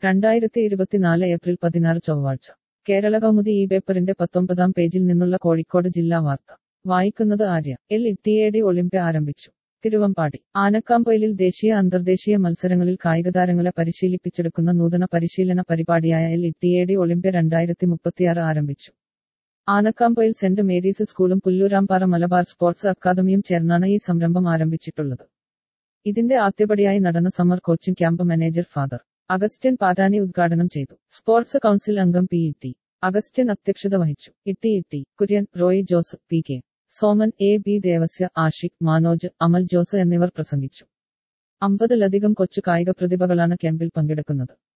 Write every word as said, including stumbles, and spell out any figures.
രണ്ടായിരത്തി ഇരുപത്തിനാല് ഏപ്രിൽ പതിനാറ് ചൊവ്വാഴ്ച കേരള കൗമുദി ഈ പേപ്പറിന്റെ പത്തൊമ്പതാം പേജിൽ നിന്നുള്ള കോഴിക്കോട് ജില്ലാ വാർത്ത വായിക്കുന്നത് Arya. L T A D Olympia ആരംഭിച്ചു. തിരുവമ്പാടി. ആനക്കാംപൊയിലിൽ ദേശീയ അന്തർദേശീയ മത്സരങ്ങളിൽ കായികതാരങ്ങളെ പരിശീലിപ്പിച്ചെടുക്കുന്ന നൂതന പരിശീലന പരിപാടിയായ L T A D Olympia രണ്ടായിരത്തി മുപ്പത്തിയാറ് ആരംഭിച്ചു. ആനക്കാംപൊയിൽ സെന്റ് മേരീസ് സ്കൂളും പുല്ലൂരാംപാറ മലബാർ സ്പോർട്സ് അക്കാദമിയും ചേർന്നാണ് ഈ സംരംഭം ആരംഭിച്ചിട്ടുള്ളത്. ഇതിന്റെ ആദ്യപടിയായി നടന്ന summer coaching camp manager father Augustine Pattani ഉദ്ഘാടനം ചെയ്തു. സ്പോർട്സ് കൗൺസിൽ അംഗം പി ടി അഗസ്റ്റ്യൻ അധ്യക്ഷത വഹിച്ചു. Itty Itty Kurian, Roy Jose, P K Soman, A B Devasia, Ashiq, Manoj, Amal Jose എന്നിവർ പ്രസംഗിച്ചു. അമ്പതിലധികം കൊച്ചു കായിക പ്രതിഭകളാണ് ക്യാമ്പിൽ പങ്കെടുക്കുന്നത്.